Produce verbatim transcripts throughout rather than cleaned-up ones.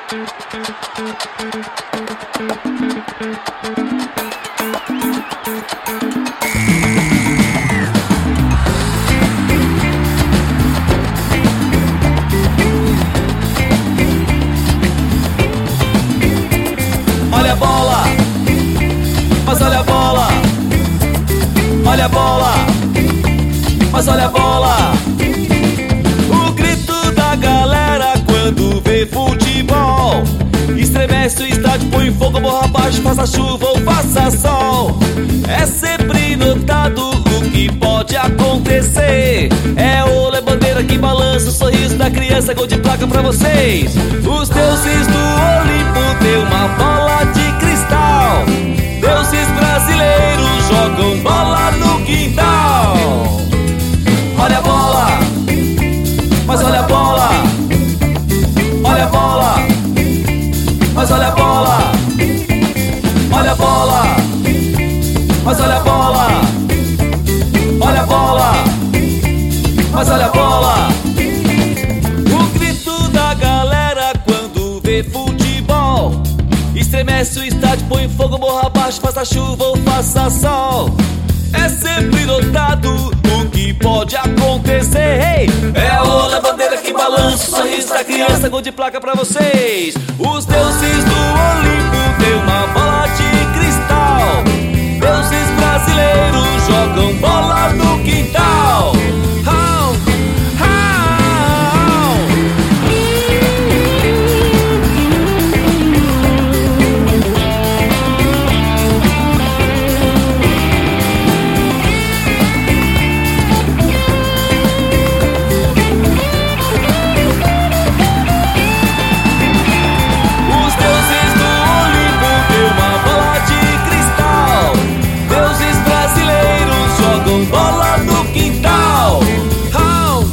Olha a bola, mas olha a bola. Olha a bola, mas olha a bola. O grito da galera quando vê futebol estremece o estádio, põe fogo, morra abaixo, faça chuva ou faça sol. É sempre notado o que pode acontecer. É o Olé Bandeira que balança o sorriso da criança, gol de placa pra vocês. Os deuses do Olimpo deu uma bola de cristal. Deuses brasileiros jogam bola no quintal. Olha a bola, mas olha a bola. Olha a bola, mas olha a bola. Olha a bola, mas olha a bola. Olha a bola, mas olha a bola. O grito da galera quando vê futebol estremece o estádio, põe fogo, morra abaixo, faça chuva ou faça sol. É sempre notado o que pode acontecer. Hey! É a Olé Bandeira que balança o sorriso da criança, gol de placa pra vocês. Os deuses do Olimpo deu uma bola de cristal. Deuses brasileiros jogam bola no quintal. How? How? Os deuses do Olimpo deu uma bola de cristal. Deuses brasileiros jogam bola no quintal. How?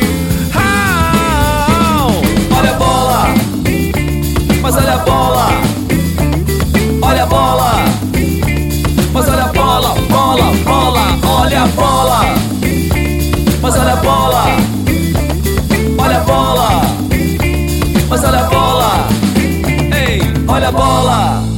How? Olha a bola, mas olha a bola. Olha a bola, mas olha a bola. Bola, bola, olha a bola, mas olha a bola. Olha a bola, mas olha a bola. Ei, olha a bola.